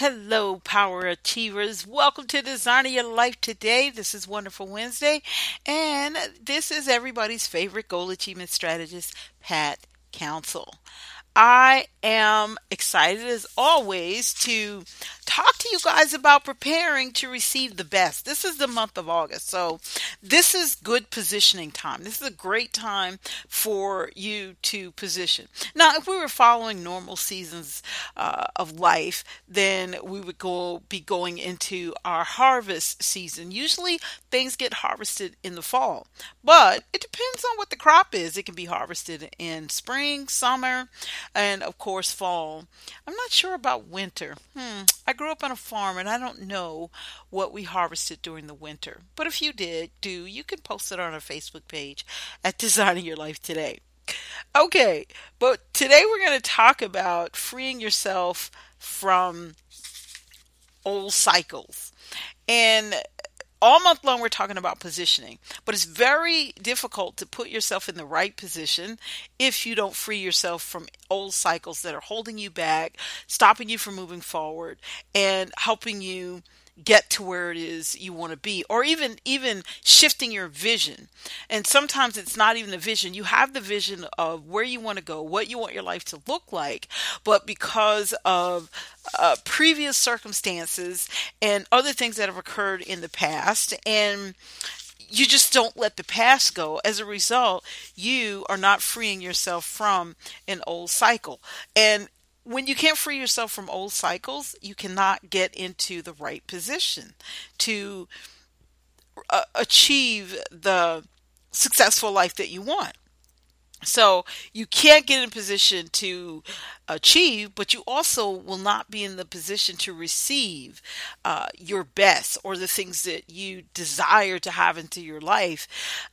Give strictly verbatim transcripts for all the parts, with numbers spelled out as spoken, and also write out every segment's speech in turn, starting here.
Hello, Power Achievers. Welcome to Designing Your Life today. This is Wonderful Wednesday, and this is everybody's favorite goal achievement strategist, Pat Council. I am excited as always to talk to you guys about preparing to receive the best. This is the month of August, so this is good positioning time. This is a great time for you to position. Now, if we were following normal seasons uh, of life, then we would go be going into our harvest season. Usually, things get harvested in the fall, but it depends on what the crop is. It can be harvested in spring, summer, and of course fall. I'm not sure about winter. Hmm. I grew up on a farm and I don't know what we harvested during the winter. But if you did, do you can post it on our Facebook page at Designing Your Life Today. Okay, but today we're going to talk about freeing yourself from old cycles. And all month long, we're talking about positioning, but it's very difficult to put yourself in the right position if you don't free yourself from old cycles that are holding you back, stopping you from moving forward, and helping you get to where it is you want to be, or even even shifting your vision. And sometimes it's not even a vision. You have the vision of where you want to go, what you want your life to look like, but because of uh, previous circumstances and other things that have occurred in the past, and you just don't let the past go. As a result, you are not freeing yourself from an old cycle. And when you can't free yourself from old cycles, you cannot get into the right position to uh, achieve the successful life that you want. So you can't get in position to achieve, but you also will not be in the position to receive uh, your best or the things that you desire to have into your life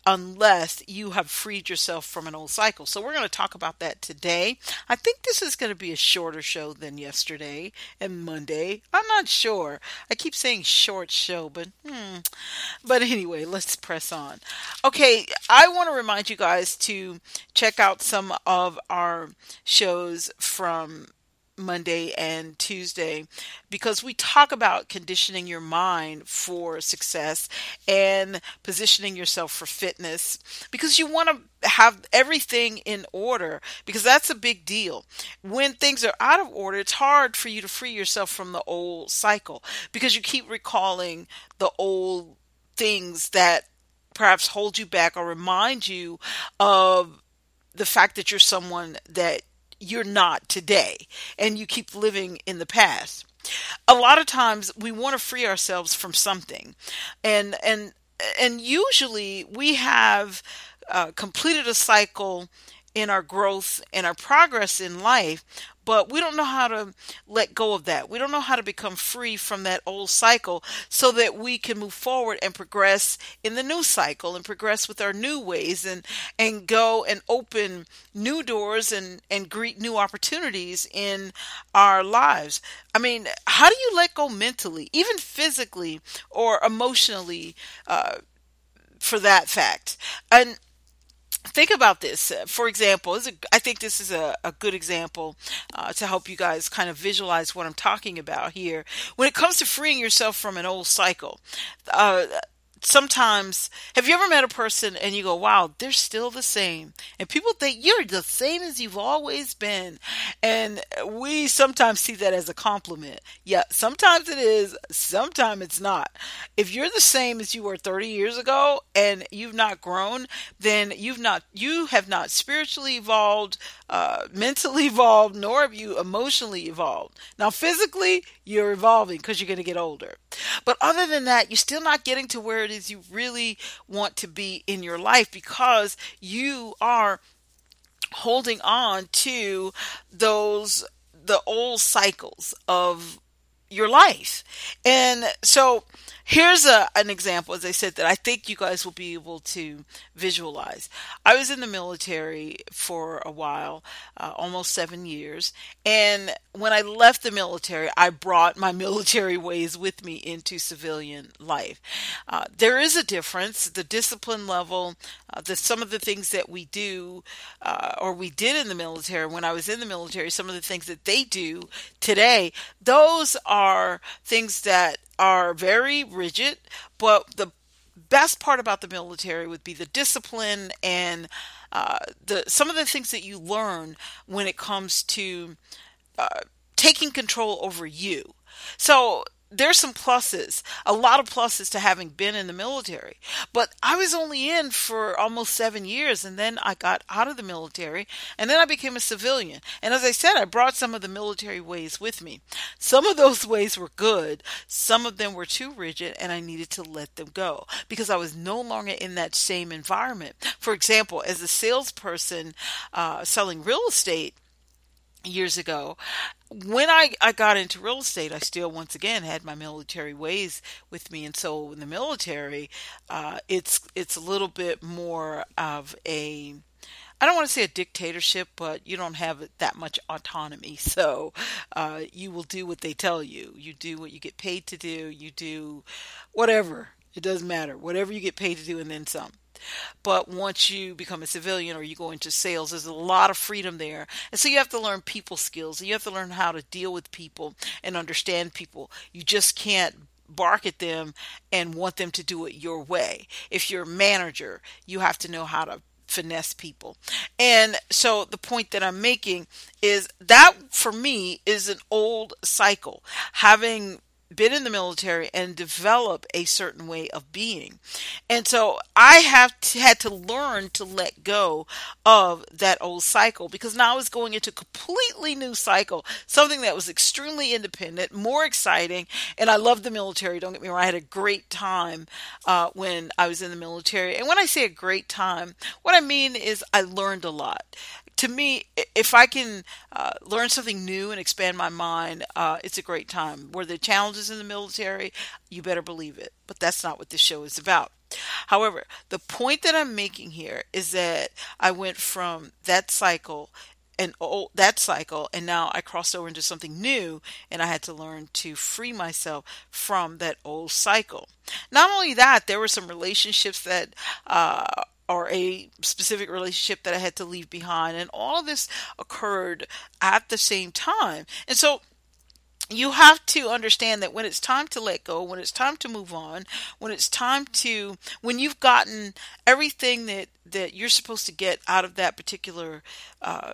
unless you have freed yourself from an old cycle. So we're going to talk about that today. I think this is going to be a shorter show than yesterday and Monday. I'm not sure. I keep saying short show, but hmm. But anyway, let's press on. Okay, I want to remind you guys to check out some of our shows from Monday and Tuesday because we talk about conditioning your mind for success and positioning yourself for fitness because you want to have everything in order because that's a big deal. When things are out of order, it's hard for you to free yourself from the old cycle because you keep recalling the old things that perhaps hold you back or remind you of the fact that you're someone that you're not today and you keep living in the past. A lot of times we want to free ourselves from something and and and usually we have uh, completed a cycle in our growth and our progress in life, but we don't know how to let go of that. We don't know how to become free from that old cycle so that we can move forward and progress in the new cycle and progress with our new ways and, and go and open new doors and, and greet new opportunities in our lives. I mean, how do you let go mentally, even physically or emotionally, uh, for that fact? And think about this. For example, this is a, I think this is a, a good example uh, to help you guys kind of visualize what I'm talking about here. When it comes to freeing yourself from an old cycle, uh, sometimes, have you ever met a person and you go, wow, they're still the same? And people think you're the same as you've always been. And we sometimes see that as a compliment. Yeah, sometimes it is, sometimes it's not. If you're the same as you were thirty years ago and you've not grown, then you've not, you have not spiritually evolved, uh, mentally evolved, nor have you emotionally evolved. Now, physically, you're evolving because you're going to get older. But other than that, you're still not getting to where it is you really want to be in your life because you are holding on to those, the old cycles of your life. And so here's a, an example, as I said, that I think you guys will be able to visualize. I was in the military for a while, uh, almost seven years. And when I left the military, I brought my military ways with me into civilian life. Uh, there is a difference. The discipline level, uh, the, some of the things that we do uh, or we did in the military, when I was in the military, some of the things that they do today, those are are things that are very rigid, but the best part about the military would be the discipline and uh, the some of the things that you learn when it comes to uh, taking control over you. So there's some pluses, a lot of pluses to having been in the military. But I was only in for almost seven years, and then I got out of the military, and then I became a civilian. And as I said, I brought some of the military ways with me. Some of those ways were good. Some of them were too rigid, and I needed to let them go because I was no longer in that same environment. For example, as a salesperson uh, selling real estate, years ago, when I, I got into real estate, I still once again had my military ways with me. And so in the military, uh, it's it's a little bit more of a, I don't want to say a dictatorship, but you don't have that much autonomy. So uh, you will do what they tell you. You do what you get paid to do. You do whatever. It doesn't matter. Whatever you get paid to do and then some. But once you become a civilian or you go into sales, there's a lot of freedom there. And so you have to learn people skills. You have to learn how to deal with people and understand people. You just can't bark at them and want them to do it your way. If you're a manager, you have to know how to finesse people. And so the point that I'm making is that for me is an old cycle. Having been in the military and develop a certain way of being. And so I have to, had to learn to let go of that old cycle because now I was going into a completely new cycle, something that was extremely independent, more exciting. And I love the military. Don't get me wrong. I had a great time uh, when I was in the military. And when I say a great time, what I mean is I learned a lot. To me, if I can uh, learn something new and expand my mind, uh, it's a great time. Were there challenges in the military? You better believe it. But that's not what this show is about. However, the point that I'm making here is that I went from that cycle and old, that cycle, and now I crossed over into something new, and I had to learn to free myself from that old cycle. Not only that, there were some relationships that uh, or a specific relationship that I had to leave behind. And all of this occurred at the same time. And so you have to understand that when it's time to let go, when it's time to move on, when it's time to, when you've gotten everything that, that you're supposed to get out of that particular uh,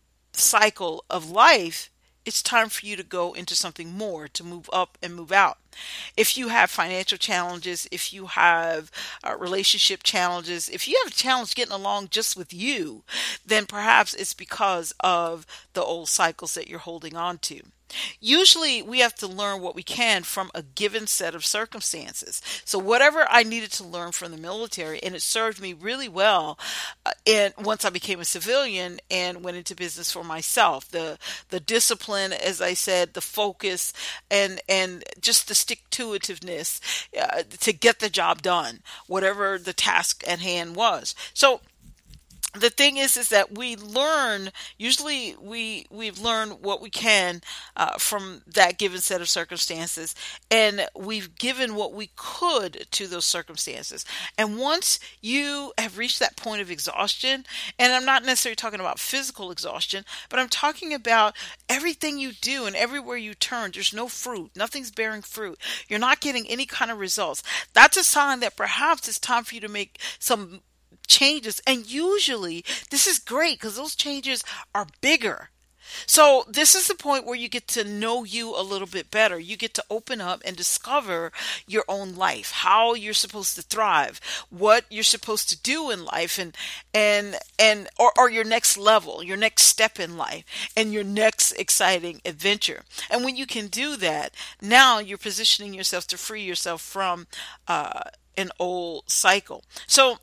cycle of life, it's time for you to go into something more, to move up and move out. If you have financial challenges, if you have uh, relationship challenges, if you have a challenge getting along just with you, then perhaps it's because of the old cycles that you're holding on to. Usually we have to learn what we can from a given set of circumstances. So whatever I needed to learn from the military, and it served me really well uh, and once I became a civilian and went into business for myself. The the discipline, as I said, the focus, and and just the stick-to-itiveness uh, to get the job done, whatever the task at hand was. So the thing is, is that we learn, usually we, we've learned what we can uh, from that given set of circumstances, and we've given what we could to those circumstances. And once you have reached that point of exhaustion, and I'm not necessarily talking about physical exhaustion, but I'm talking about everything you do and everywhere you turn, there's no fruit, nothing's bearing fruit. You're not getting any kind of results. That's a sign that perhaps it's time for you to make some changes. And usually this is great because those changes are bigger. So this is the point where you get to know you a little bit better. You get to open up and discover your own life, how you're supposed to thrive, what you're supposed to do in life, and and and or, or your next level, your next step in life, and your next exciting adventure. And when you can do that, now you're positioning yourself to free yourself from uh, an old cycle. So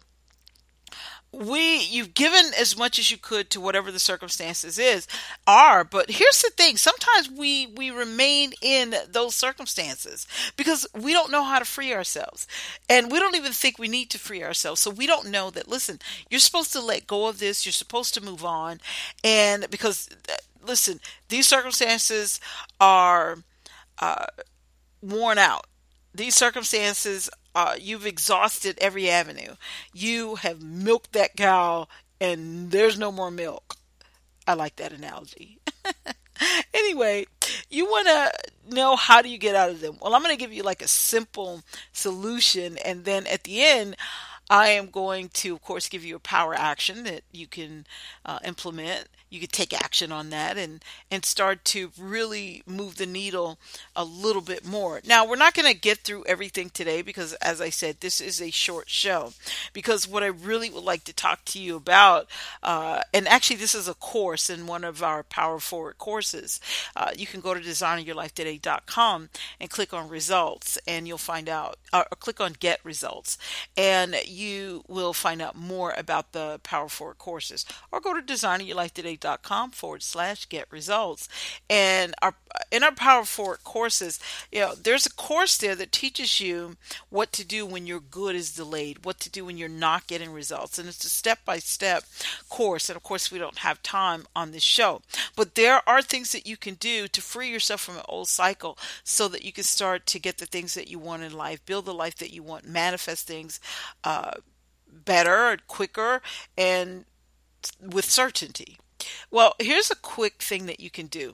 We, you've given as much as you could to whatever the circumstances is are, but here's the thing. Sometimes we, we remain in those circumstances because we don't know how to free ourselves, and we don't even think we need to free ourselves. So we don't know that, listen, you're supposed to let go of this. You're supposed to move on. And because listen, these circumstances are, uh, worn out. These circumstances Uh, you've exhausted every avenue. You have milked that cow and there's no more milk. I like that analogy. Anyway, you want to know, how do you get out of them? Well, I'm going to give you like a simple solution. And then at the end, I am going to, of course, give you a power action that you can uh, implement. You could take action on that and and start to really move the needle a little bit more. Now, we're not going to get through everything today because, as I said, this is a short show. Because what I really would like to talk to you about, uh, and actually, this is a course in one of our Power Forward courses. Uh, you can go to designing your life today dot com and click on results, and you'll find out, or click on get results, and you will find out more about the Power Forward courses. Or go to designing your life today dot com forward slash get results. And our in our Power Forward courses, you know, there's a course there that teaches you what to do when your good is delayed, what to do when you're not getting results. And it's a step-by-step course. And of course, we don't have time on this show. But there are things that you can do to free yourself from an old cycle so that you can start to get the things that you want in life, build the life that you want, manifest things uh, better, quicker, and with certainty. Well, here's a quick thing that you can do.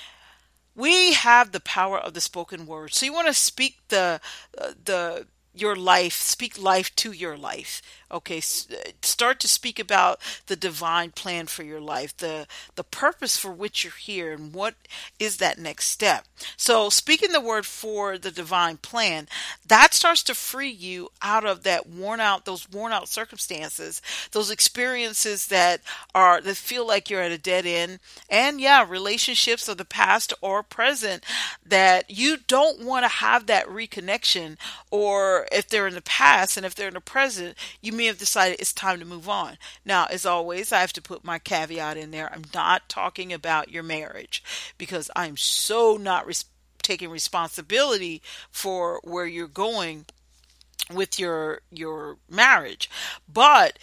We have the power of the spoken word. So you want to speak the uh, the your life, speak life to your life. Okay, start to speak about the divine plan for your life, the the purpose for which you're here, and what is that next step. So speaking the word for the divine plan, that starts to free you out of that worn out, those worn out circumstances, those experiences that are that feel like you're at a dead end, and yeah, relationships of the past or present that you don't want to have that reconnection, or if they're in the past and if they're in the present, you may have decided it's time to move on. Now, as always, I have to put my caveat in there. I'm not talking about your marriage because I'm so not res- taking responsibility for where you're going with your your marriage. But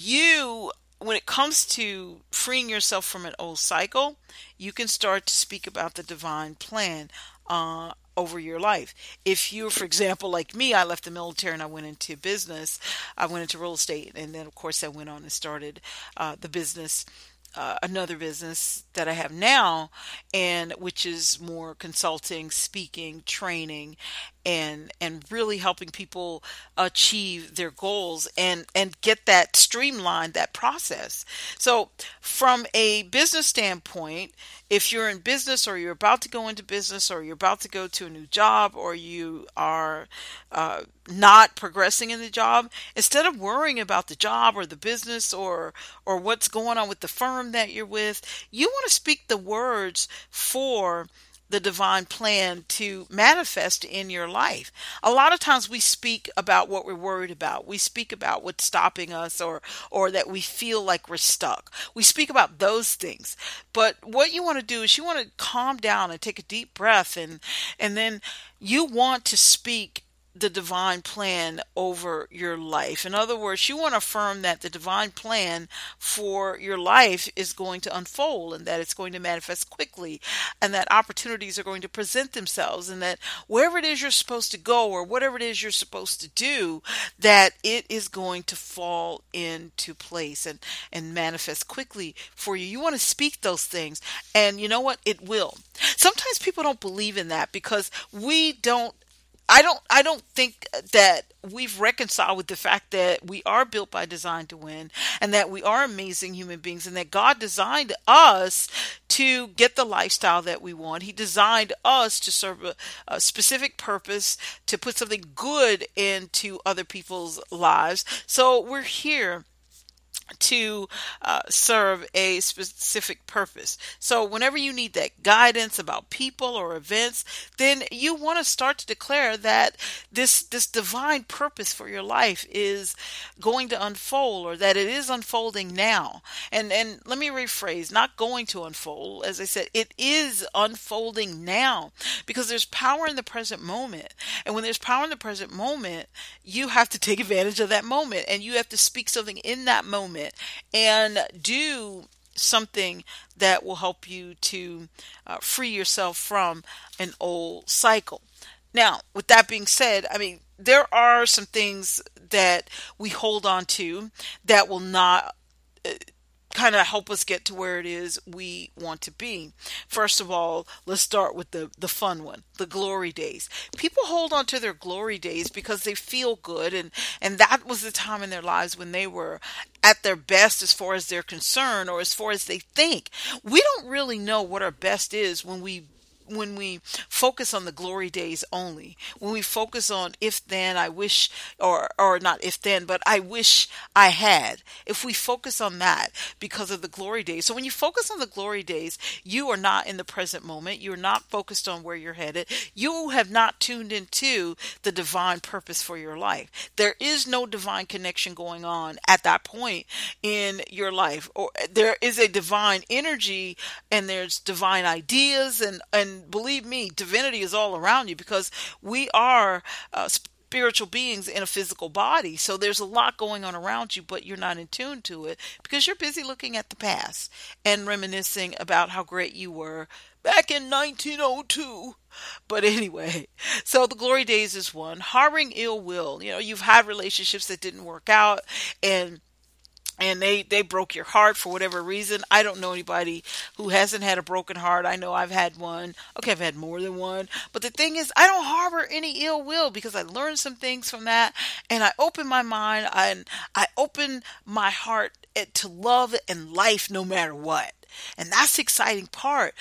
you, when it comes to freeing yourself from an old cycle, you can start to speak about the divine plan uh, over your life. If you, for example, like me, I left the military and I went into business. I went into real estate, and then of course I went on and started uh, the business, uh, another business that I have now, and which is more consulting, speaking, training, and and really helping people achieve their goals and and get that streamlined, that process. So from a business standpoint, if you're in business or you're about to go into business or you're about to go to a new job or you are uh, not progressing in the job, instead of worrying about the job or the business or or what's going on with the firm that you're with, you want to speak the words for the divine plan to manifest in your life. A lot of times we speak about what we're worried about. We speak about what's stopping us, or or that we feel like we're stuck. We speak about those things. But what you want to do is you want to calm down and take a deep breath, and and then you want to speak the divine plan over your life. In other words, you want to affirm that the divine plan for your life is going to unfold and that it's going to manifest quickly and that opportunities are going to present themselves and that wherever it is you're supposed to go or whatever it is you're supposed to do, that it is going to fall into place and, and manifest quickly for you. You want to speak those things, and you know what? It will. Sometimes people don't believe in that because we don't I don't I don't think that we've reconciled with the fact that we are built by design to win and that we are amazing human beings and that God designed us to get the lifestyle that we want. He designed us to serve a, a specific purpose, to put something good into other people's lives. So we're here to uh, serve a specific purpose. So whenever you need that guidance about people or events, then you want to start to declare that this this divine purpose for your life is going to unfold, or that it is unfolding now. And and let me rephrase, not going to unfold. As I said, it is unfolding now because there's power in the present moment. And when there's power in the present moment, you have to take advantage of that moment and you have to speak something in that moment and do something that will help you to uh, free yourself from an old cycle. Now, with that being said, I mean, there are some things that we hold on to that will not uh, kind of help us get to where it is we want to be. First of all, let's start with the the fun one, the glory days. People hold on to their glory days because they feel good, and and that was the time in their lives when they were at their best as far as they're concerned, or as far as they think. We don't really know what our best is when we when we focus on the glory days only, when we focus on if then I wish, or or not if then, but I wish I had. If we focus on that because of the glory days. So when you focus on the glory days, you are not in the present moment. You're not focused on where you're headed. You have not tuned into the divine purpose for your life. There is no divine connection going on at that point in your life. Or there is a divine energy, and there's divine ideas, and and believe me, divinity is all around you, because we are uh, spiritual beings in a physical body. So there's a lot going on around you, but you're not in tune to it because you're busy looking at the past and reminiscing about how great you were back in nineteen oh two. But anyway, so the glory days is one. Harboring ill will. You know, you've had relationships that didn't work out, and and they, they broke your heart for whatever reason. I don't know anybody who hasn't had a broken heart. I know I've had one. Okay, I've had more than one. But the thing is, I don't harbor any ill will because I learned some things from that. And I open my mind, and I open my heart to love and life no matter what. And that's the exciting part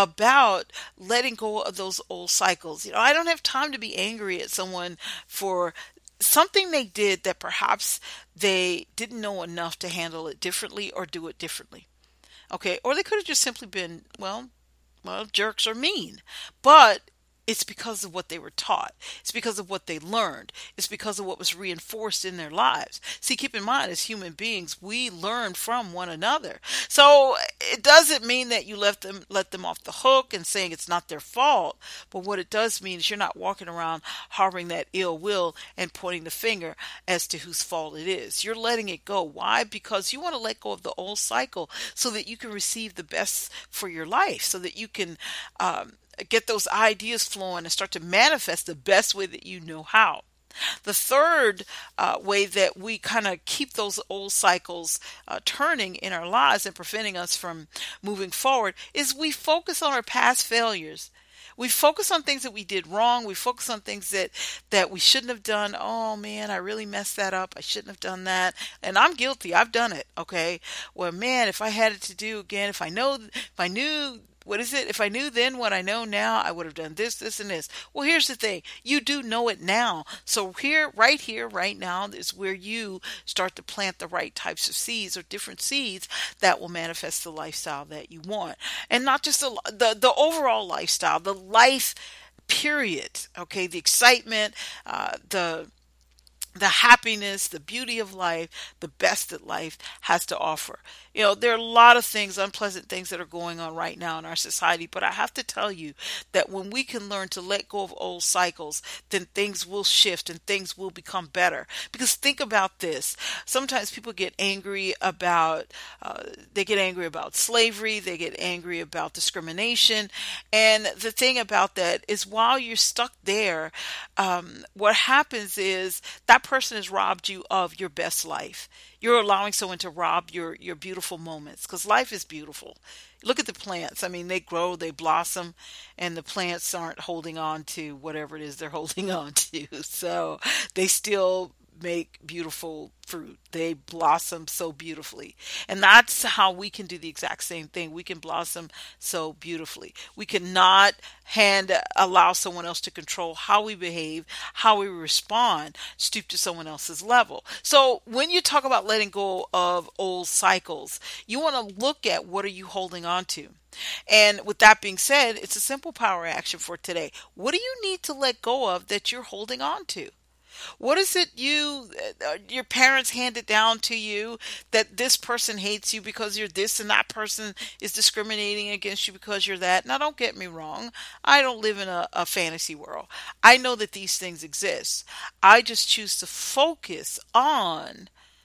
about letting go of those old cycles. You know, I don't have time to be angry at someone for something they did that perhaps they didn't know enough to handle it differently or do it differently. Okay. Or they could have just simply been, well, well, jerks or mean, but it's because of what they were taught. It's because of what they learned. It's because of what was reinforced in their lives. See, keep in mind, as human beings, we learn from one another. So it doesn't mean that you let them let them off the hook and saying it's not their fault. But what it does mean is you're not walking around harboring that ill will and pointing the finger as to whose fault it is. You're letting it go. Why? Because you want to let go of the old cycle so that you can receive the best for your life, so that you can um, get those ideas flowing and start to manifest the best way that you know how. The third uh, way that we kind of keep those old cycles uh, turning in our lives and preventing us from moving forward is we focus on our past failures. We focus on things that we did wrong. We focus on things that, that we shouldn't have done. Oh man, I really messed that up. I shouldn't have done that. And I'm guilty. I've done it. Okay. Well, man, if I had it to do again, if I know, if I knew what is it? If I knew then what I know now, I would have done this, this, and this. Well, here's the thing. You do know it now. So here, right here, right now is where you start to plant the right types of seeds, or different seeds that will manifest the lifestyle that you want. And not just the, the, the overall lifestyle, the life period. Okay. The excitement, uh, the, the happiness, the beauty of life, the best that life has to offer. You know, there are a lot of things, unpleasant things that are going on right now in our society, but I have to tell you that when we can learn to let go of old cycles, then things will shift and things will become better. Because think about this. Sometimes people get angry about, uh, they get angry about slavery, they get angry about discrimination. And the thing about that is while you're stuck there, um, what happens is that person has robbed you of your best life. You're allowing someone to rob your, your beautiful moments, because life is beautiful. Look at the plants. I mean, they grow, they blossom, and the plants aren't holding on to whatever it is they're holding on to. So they still make beautiful fruit. They blossom so beautifully. And that's how we can do the exact same thing. We can blossom so beautifully. We cannot hand allow someone else to control how we behave, how we respond, stoop to someone else's level. So when you talk about letting go of old cycles, you want to look at what are you holding on to. And with that being said, it's a simple power action for today. What do you need to let go of that you're holding on to? What is it you, uh, your parents handed down to you, that this person hates you because you're this and that person is discriminating against you because you're that? Now, don't get me wrong. I don't live in a, a fantasy world. I know that these things exist. I just choose to focus on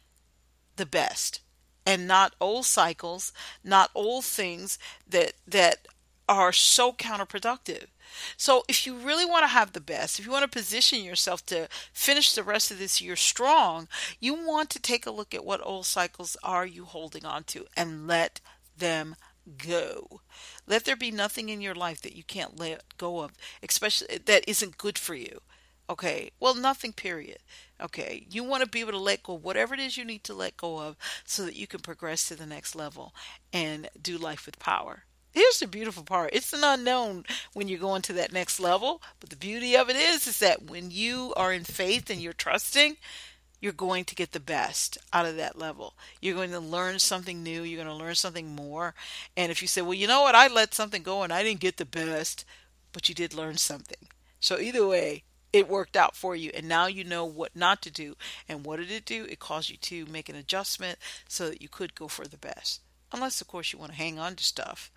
the best and not old cycles, not old things that, that are so counterproductive. So if you really want to have the best, if you want to position yourself to finish the rest of this year strong, you want to take a look at what old cycles are you holding on to and let them go. Let there be nothing in your life that you can't let go of, especially that isn't good for you. Okay. Well, nothing, period. Okay. You want to be able to let go of whatever it is you need to let go of so that you can progress to the next level and do life with power. Here's the beautiful part. It's an unknown when you're going to that next level. But the beauty of it is, is that when you are in faith and you're trusting, you're going to get the best out of that level. You're going to learn something new. You're going to learn something more. And if you say, well, you know what? I let something go and I didn't get the best, but you did learn something. So either way, it worked out for you. And now you know what not to do. And what did it do? It caused you to make an adjustment so that you could go for the best. Unless, of course, you want to hang on to stuff.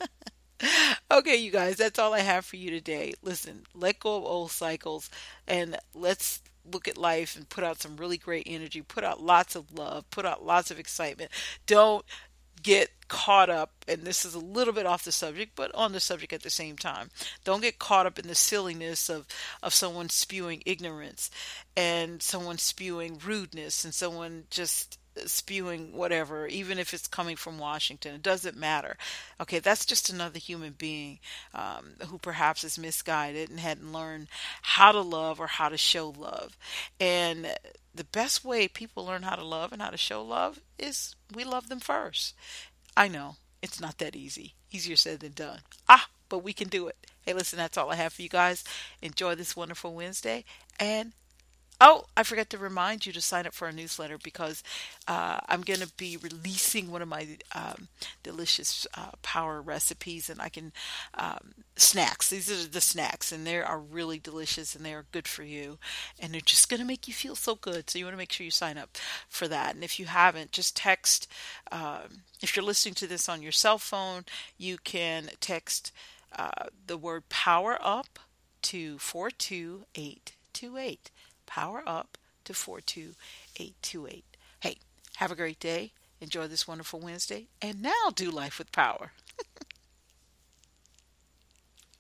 Okay, you guys, that's all I have for you today. Listen, let go of old cycles and let's look at life and put out some really great energy, put out lots of love, put out lots of excitement. Don't get caught up, and this is a little bit off the subject, but on the subject at the same time. Don't get caught up in the silliness of, of someone spewing ignorance and someone spewing rudeness and someone just spewing whatever, even if it's coming from Washington. It doesn't matter. Okay, that's just another human being um, who perhaps is misguided and hadn't learned how to love or how to show love. And the best way people learn how to love and how to show love is we love them first. I know it's not that easy. Easier said than done. Ah, but we can do it. Hey, listen, that's all I have for you guys. Enjoy this wonderful Wednesday, and oh, I forgot to remind you to sign up for our newsletter because uh, I'm going to be releasing one of my um, delicious uh, power recipes, and I can um, snacks. These are the snacks, and they are really delicious, and they are good for you, and they're just going to make you feel so good. So you want to make sure you sign up for that. And if you haven't, just text. Um, if you're listening to this on your cell phone, you can text uh, the word power up to four two eight two eight. Power up to four two eight two eight. Hey, have a great day. Enjoy this wonderful Wednesday. And now do life with power.